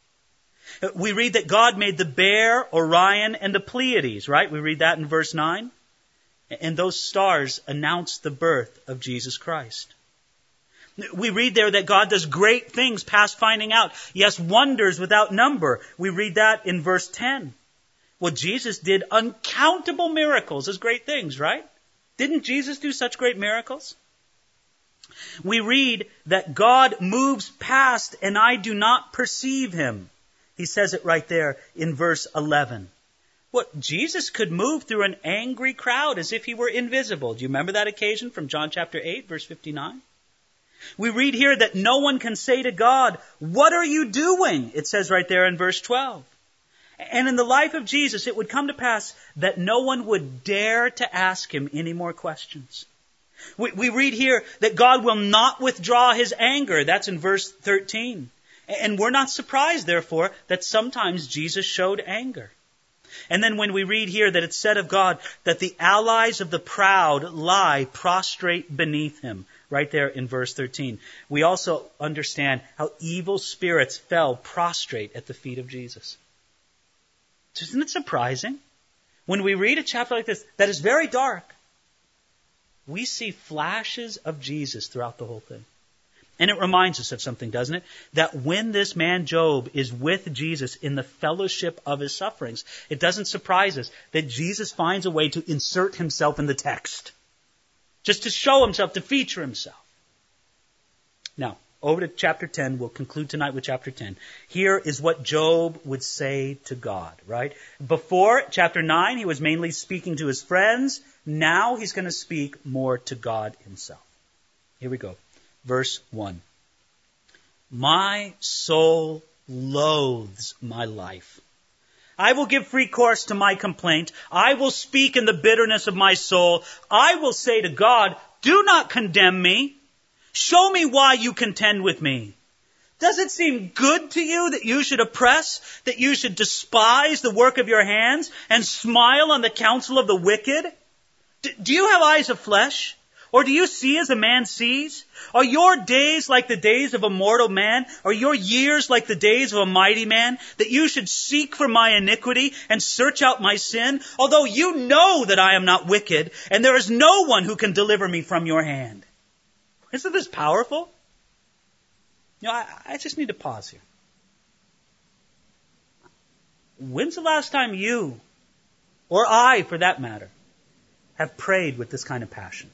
We read that God made the Bear, Orion, and the Pleiades, right? We read that in verse 9. And those stars announce the birth of Jesus Christ. We read there that God does great things past finding out. Yes, wonders without number. We read that in verse 10. Well, Jesus did uncountable miracles as great things, right? Didn't Jesus do such great miracles? We read that God moves past and I do not perceive him. He says it right there in verse 11. What, Jesus could move through an angry crowd as if he were invisible. Do you remember that occasion from John chapter 8, verse 59? We read here that no one can say to God, what are you doing? It says right there in verse 12. And in the life of Jesus, it would come to pass that no one would dare to ask him any more questions. We read here that God will not withdraw his anger. That's in verse 13. And we're not surprised, therefore, that sometimes Jesus showed anger. And then when we read here that it's said of God that the allies of the proud lie prostrate beneath him, right there in verse 13, we also understand how evil spirits fell prostrate at the feet of Jesus. Isn't it surprising? When we read a chapter like this that is very dark, we see flashes of Jesus throughout the whole thing. And it reminds us of something, doesn't it? That when this man Job is with Jesus in the fellowship of his sufferings, it doesn't surprise us that Jesus finds a way to insert himself in the text. Just to show himself, to feature himself. Now, over to chapter 10. We'll conclude tonight with chapter 10. Here is what Job would say to God, right? Before chapter 9, he was mainly speaking to his friends. Now he's going to speak more to God himself. Here we go. Verse 1. My soul loathes my life. I will give free course to my complaint. I will speak in the bitterness of my soul. I will say to God, do not condemn me. Show me why you contend with me. Does it seem good to you that you should oppress, that you should despise the work of your hands and smile on the counsel of the wicked? Do you have eyes of flesh? Or do you see as a man sees? Are your days like the days of a mortal man? Are your years like the days of a mighty man? That you should seek for my iniquity and search out my sin? Although you know that I am not wicked, and there is no one who can deliver me from your hand. Isn't this powerful? You know, I just need to pause here. When's the last time you, or I for that matter, have prayed with this kind of passion?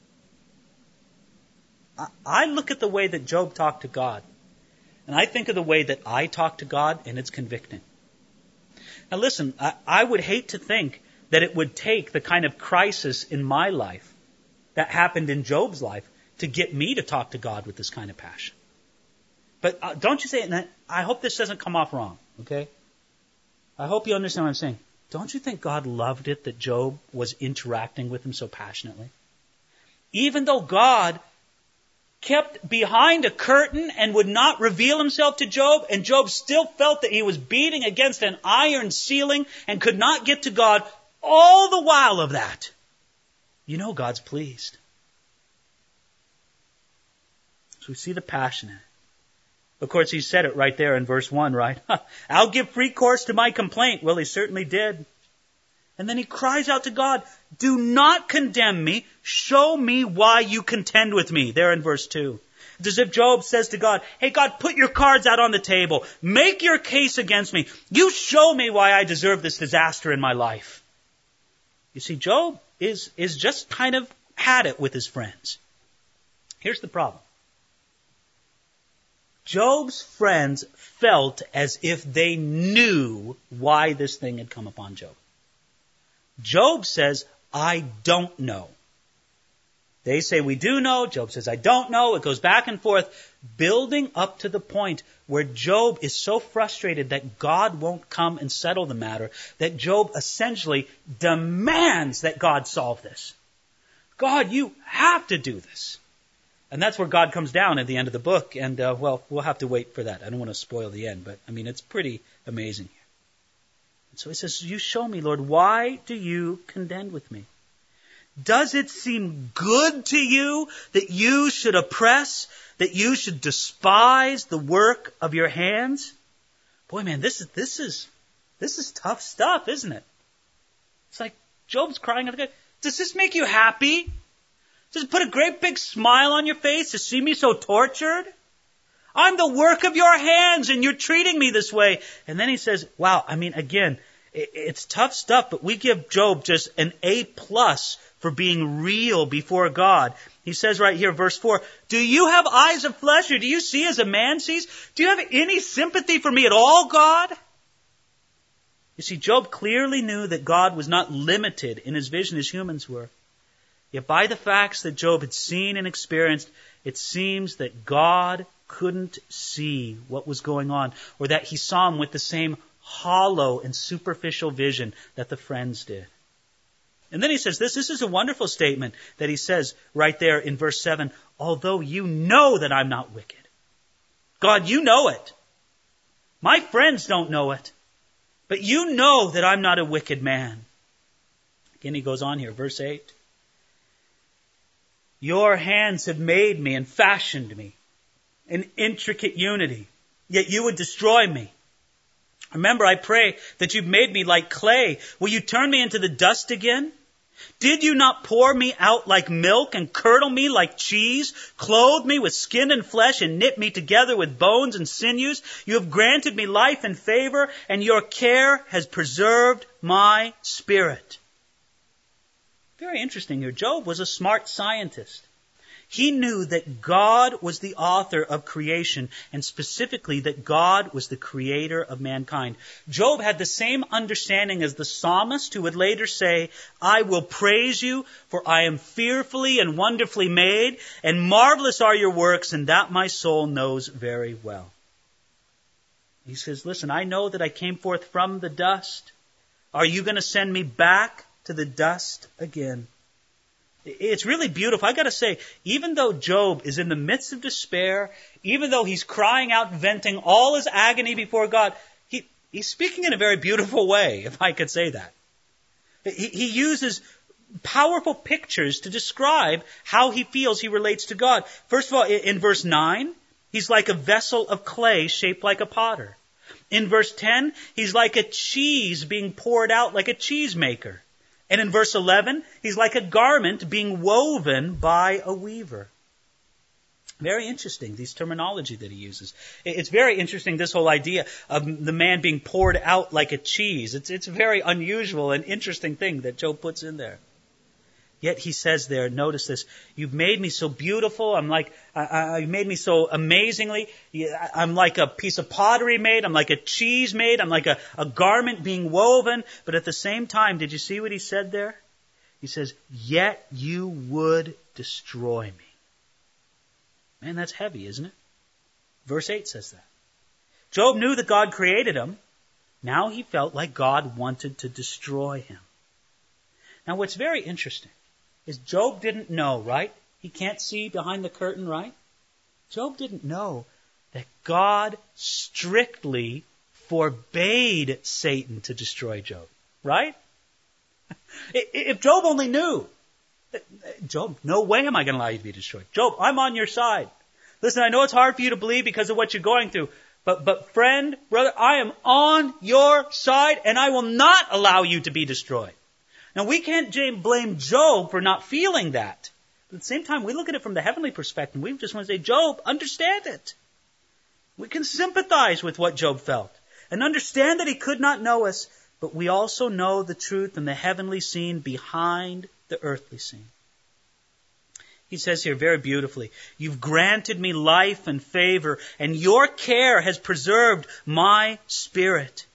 I look at the way that Job talked to God, and I think of the way that I talk to God, and it's convicting. Now listen, I would hate to think that it would take the kind of crisis in my life that happened in Job's life to get me to talk to God with this kind of passion. But don't you say it, and I hope this doesn't come off wrong, okay? I hope you understand what I'm saying. Don't you think God loved it that Job was interacting with him so passionately? Even though God kept behind a curtain and would not reveal himself to Job, and Job still felt that he was beating against an iron ceiling and could not get to God, all the while of that, you know God's pleased. So we see the passion in it. Of course, he said it right there in verse 1, right? I'll give free course to my complaint. Well, he certainly did. And then he cries out to God, do not condemn me. Show me why you contend with me. There in verse 2. It's as if Job says to God, hey God, put your cards out on the table. Make your case against me. You show me why I deserve this disaster in my life. You see, Job is just kind of had it with his friends. Here's the problem. Job's friends felt as if they knew why this thing had come upon Job. Job says, I don't know. They say, we do know. Job says, I don't know. It goes back and forth, building up to the point where Job is so frustrated that God won't come and settle the matter, that Job essentially demands that God solve this. God, you have to do this. And that's where God comes down at the end of the book. And, well, we'll have to wait for that. I don't want to spoil the end, but, I mean, it's pretty amazing here. And so he says, you show me, Lord, why do you contend with me? Does it seem good to you that you should oppress, that you should despise the work of your hands? Boy, man, this is tough stuff, isn't it? It's like Job's crying out to God, does this make you happy? Does it put a great big smile on your face to see me so tortured? I'm the work of your hands and you're treating me this way. And then he says, wow, I mean, again, it's tough stuff, but we give Job just an A+ for being real before God. He says right here, verse 4, do you have eyes of flesh, or do you see as a man sees? Do you have any sympathy for me at all, God? You see, Job clearly knew that God was not limited in his vision as humans were. Yet by the facts that Job had seen and experienced, it seems that God couldn't see what was going on, or that he saw him with the same hollow and superficial vision that the friends did. And then he says this is a wonderful statement that he says right there in verse 7, although you know that I'm not wicked. God, you know it. My friends don't know it. But you know that I'm not a wicked man. Again, he goes on here, verse 8. Your hands have made me and fashioned me in intricate unity, yet you would destroy me. Remember, I pray that you've made me like clay. Will you turn me into the dust again? Did you not pour me out like milk and curdle me like cheese, clothe me with skin and flesh and knit me together with bones and sinews? You have granted me life and favor, and your care has preserved my spirit. Very interesting here. Job was a smart scientist. He knew that God was the author of creation, and specifically that God was the creator of mankind. Job had the same understanding as the psalmist, who would later say, I will praise you, for I am fearfully and wonderfully made, and marvelous are your works, and that my soul knows very well. He says, listen, I know that I came forth from the dust. Are you going to send me back to the dust again? It's really beautiful. I got to say, even though Job is in the midst of despair, even though he's crying out, venting all his agony before God, he's speaking in a very beautiful way, if I could say that. He uses powerful pictures to describe how he feels he relates to God. First of all, in verse 9, he's like a vessel of clay shaped like a potter. In verse 10, he's like a cheese being poured out like a cheesemaker. And in verse 11, he's like a garment being woven by a weaver. Very interesting, these terminology that he uses. It's very interesting, this whole idea of the man being poured out like a cheese. It's a very unusual and interesting thing that Job puts in there. Yet he says there, notice this, you've made me so beautiful. You made me so amazingly. I'm like a piece of pottery made. I'm like a cheese made. I'm like a garment being woven. But at the same time, did you see what he said there? He says, yet you would destroy me. Man, that's heavy, isn't it? Verse 8 says that. Job knew that God created him, Now he felt like God wanted to destroy him. Now what's very interesting is Job didn't know, right? He can't see behind the curtain, right? Job didn't know that God strictly forbade Satan to destroy Job, right? If Job only knew, Job, no way am I going to allow you to be destroyed. Job, I'm on your side. Listen, I know it's hard for you to believe because of what you're going through, but friend, brother, I am on your side and I will not allow you to be destroyed. Now we can't blame Job for not feeling that. But at the same time, we look at it from the heavenly perspective. We just want to say, Job, understand it. We can sympathize with what Job felt and understand that he could not know us, but we also know the truth in the heavenly scene behind the earthly scene. He says here very beautifully, you've granted me life and favor, and your care has preserved my spirit.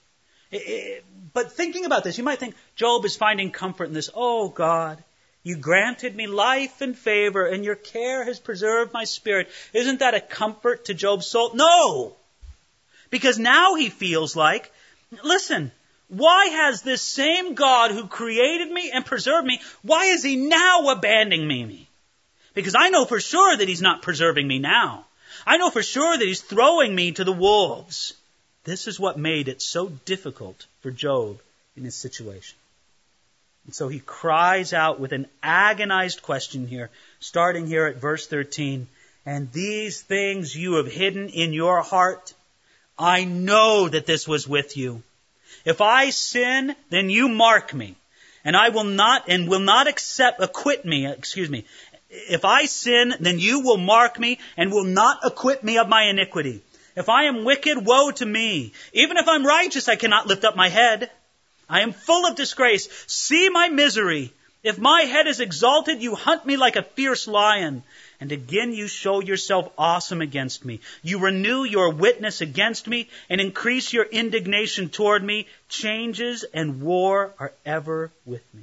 But thinking about this, you might think Job is finding comfort in this. Oh God, you granted me life and favor, and your care has preserved my spirit. Isn't that a comfort to Job's soul? No! Because now he feels like, listen, why has this same God who created me and preserved me, why is he now abandoning me? Because I know for sure that he's not preserving me now. I know for sure that he's throwing me to the wolves. This is what made it so difficult for Job in his situation. And so he cries out with an agonized question here, starting here at verse 13. And these things you have hidden in your heart, I know that this was with you. If I sin, then you mark me, and I will not acquit me. If I sin, then you will mark me and will not acquit me of my iniquity. If I am wicked, woe to me. Even if I'm righteous, I cannot lift up my head. I am full of disgrace. See my misery. If my head is exalted, you hunt me like a fierce lion. And again you show yourself awesome against me. You renew your witness against me and increase your indignation toward me. Changes and war are ever with me.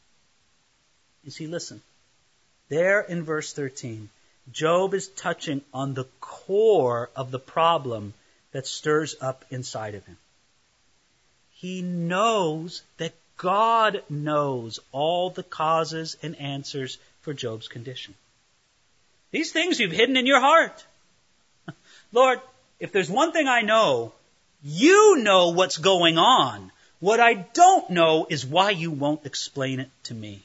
You see, listen. There in verse 13, Job is touching on the core of the problem that stirs up inside of him. He knows that God knows all the causes and answers for Job's condition. These things you've hidden in your heart. Lord, if there's one thing I know, you know what's going on. What I don't know is why you won't explain it to me.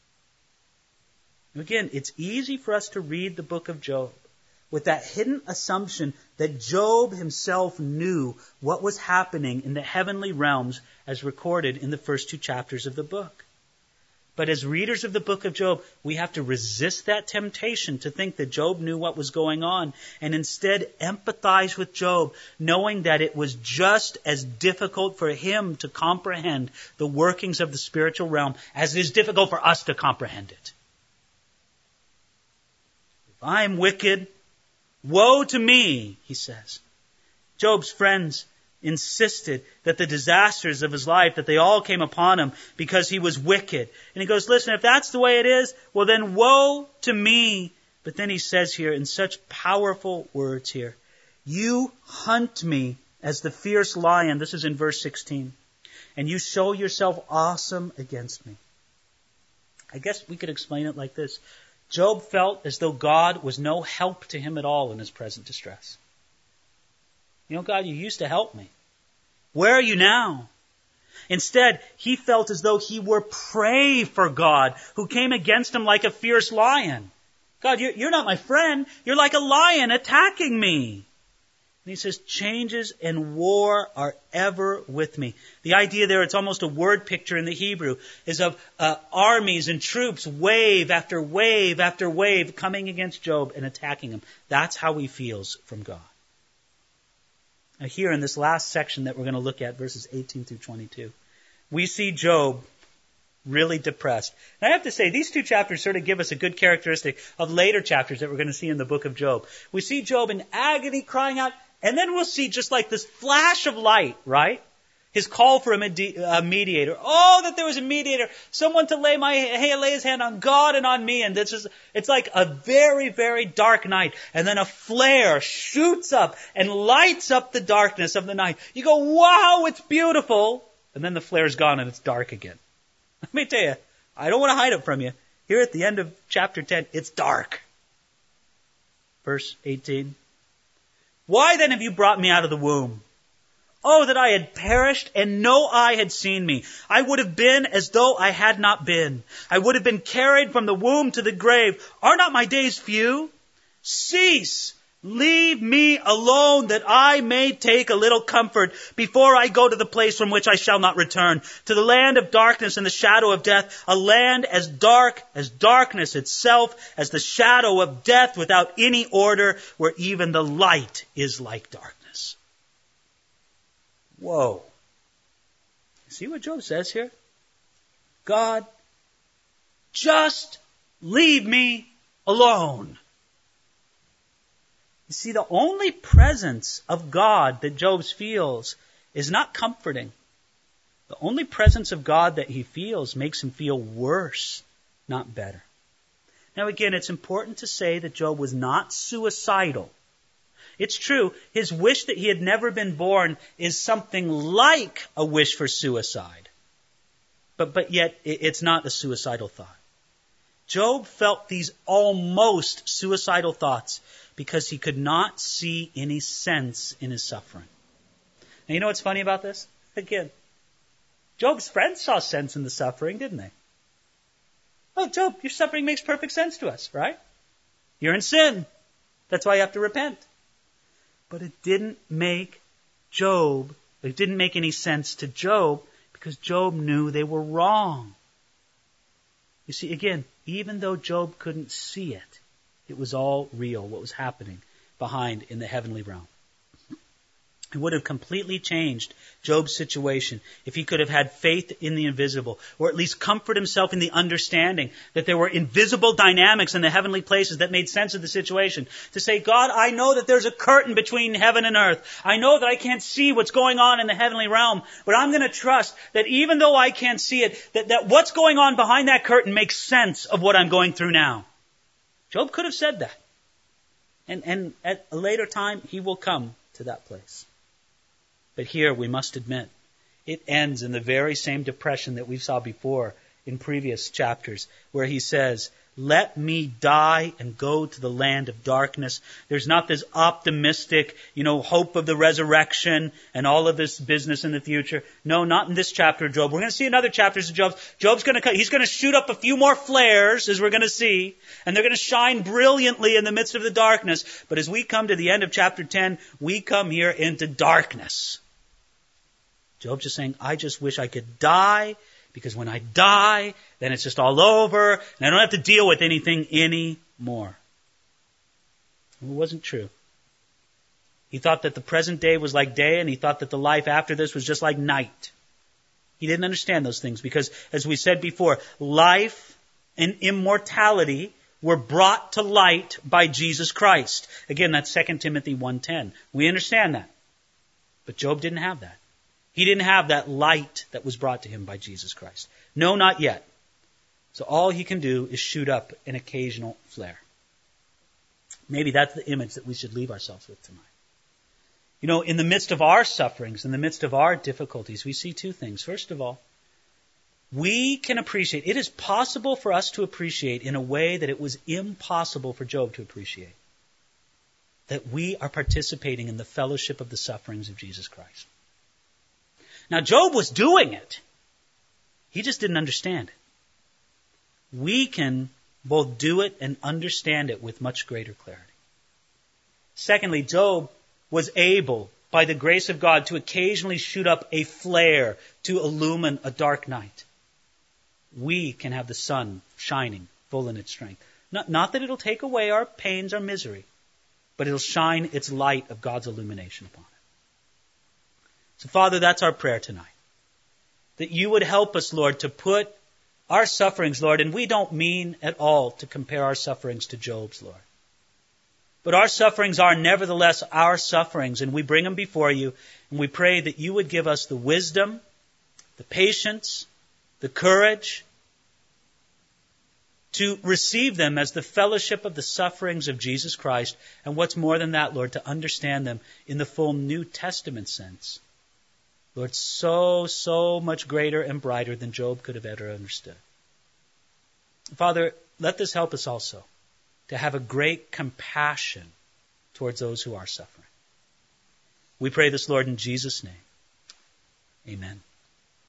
Again, it's easy for us to read the book of Job with that hidden assumption that Job himself knew what was happening in the heavenly realms as recorded in the first 2 chapters of the book. But as readers of the book of Job, we have to resist that temptation to think that Job knew what was going on and instead empathize with Job, knowing that it was just as difficult for him to comprehend the workings of the spiritual realm as it is difficult for us to comprehend it. If I am wicked, woe to me, he says. Job's friends insisted that the disasters of his life, that they all came upon him because he was wicked. And he goes, listen, if that's the way it is, well then woe to me. But then he says here in such powerful words here, you hunt me as the fierce lion. This is in verse 16. And you show yourself awesome against me. I guess we could explain it like this. Job felt as though God was no help to him at all in his present distress. You know, God, you used to help me. Where are you now? Instead, he felt as though he were prey for God, who came against him like a fierce lion. God, you're not my friend. You're like a lion attacking me. And he says, changes and war are ever with me. The idea there, it's almost a word picture in the Hebrew, is of armies and troops, wave after wave after wave, coming against Job and attacking him. That's how he feels from God. Now here in this last section that we're going to look at, verses 18 through 22, we see Job really depressed. And I have to say, these 2 chapters sort of give us a good characteristic of later chapters that we're going to see in the book of Job. We see Job in agony crying out, and then we'll see just like this flash of light, right? His call for a mediator. Oh, that there was a mediator. Someone to lay his hand on God and on me. And it's like a very, very dark night. And then a flare shoots up and lights up the darkness of the night. You go, wow, it's beautiful. And then the flare's gone and it's dark again. Let me tell you, I don't want to hide it from you. Here at the end of chapter 10, it's dark. Verse 18. Why then have you brought me out of the womb? Oh, that I had perished and no eye had seen me. I would have been as though I had not been. I would have been carried from the womb to the grave. Are not my days few? Cease. Leave me alone that I may take a little comfort before I go to the place from which I shall not return, to the land of darkness and the shadow of death, a land as dark as darkness itself, as the shadow of death without any order, where even the light is like darkness. Whoa. See what Job says here? God, just leave me alone. You see, the only presence of God that Job feels is not comforting. The only presence of God that he feels makes him feel worse, not better. Now again, it's important to say that Job was not suicidal. It's true, his wish that he had never been born is something like a wish for suicide. But yet, it's not a suicidal thought. Job felt these almost suicidal thoughts because he could not see any sense in his suffering. Now, you know what's funny about this? Again, Job's friends saw sense in the suffering, didn't they? Oh, Job, your suffering makes perfect sense to us, right? You're in sin. That's why you have to repent. But it didn't make any sense to Job because Job knew they were wrong. You see, again, even though Job couldn't see it, it was all real, what was happening behind in the heavenly realm. It would have completely changed Job's situation if he could have had faith in the invisible, or at least comfort himself in the understanding that there were invisible dynamics in the heavenly places that made sense of the situation. To say, God, I know that there's a curtain between heaven and earth. I know that I can't see what's going on in the heavenly realm, but I'm going to trust that even though I can't see it, that what's going on behind that curtain makes sense of what I'm going through now. Job could have said that. And at a later time, he will come to that place. But here, we must admit, it ends in the very same depression that we saw before in previous chapters, where he says, let me die and go to the land of darkness. There's not this optimistic, hope of the resurrection and all of this business in the future. No, not in this chapter of Job. We're going to see in other chapters of Job. He's going to shoot up a few more flares, as we're going to see, and they're going to shine brilliantly in the midst of the darkness. But as we come to the end of chapter 10, we come here into darkness. Job's just saying, I just wish I could die, because when I die, then it's just all over, and I don't have to deal with anything anymore. It wasn't true. He thought that the present day was like day, and he thought that the life after this was just like night. He didn't understand those things, because, as we said before, life and immortality were brought to light by Jesus Christ. Again, that's 2 Timothy 1:10. We understand that. But Job didn't have that. He didn't have that light that was brought to him by Jesus Christ. No, not yet. So all he can do is shoot up an occasional flare. Maybe that's the image that we should leave ourselves with tonight. In the midst of our sufferings, in the midst of our difficulties, we see two things. First of all, we can appreciate, it is possible for us to appreciate in a way that it was impossible for Job to appreciate, that we are participating in the fellowship of the sufferings of Jesus Christ. Now, Job was doing it. He just didn't understand it. We can both do it and understand it with much greater clarity. Secondly, Job was able, by the grace of God, to occasionally shoot up a flare to illumine a dark night. We can have the sun shining full in its strength. Not that it'll take away our pains or misery, but it'll shine its light of God's illumination upon it. So, Father, that's our prayer tonight. That you would help us, Lord, to put our sufferings, Lord, and we don't mean at all to compare our sufferings to Job's, Lord. But our sufferings are nevertheless our sufferings, and we bring them before you, and we pray that you would give us the wisdom, the patience, the courage to receive them as the fellowship of the sufferings of Jesus Christ, and what's more than that, Lord, to understand them in the full New Testament sense. Lord, so much greater and brighter than Job could have ever understood. Father, let this help us also to have a great compassion towards those who are suffering. We pray this, Lord, in Jesus' name. Amen.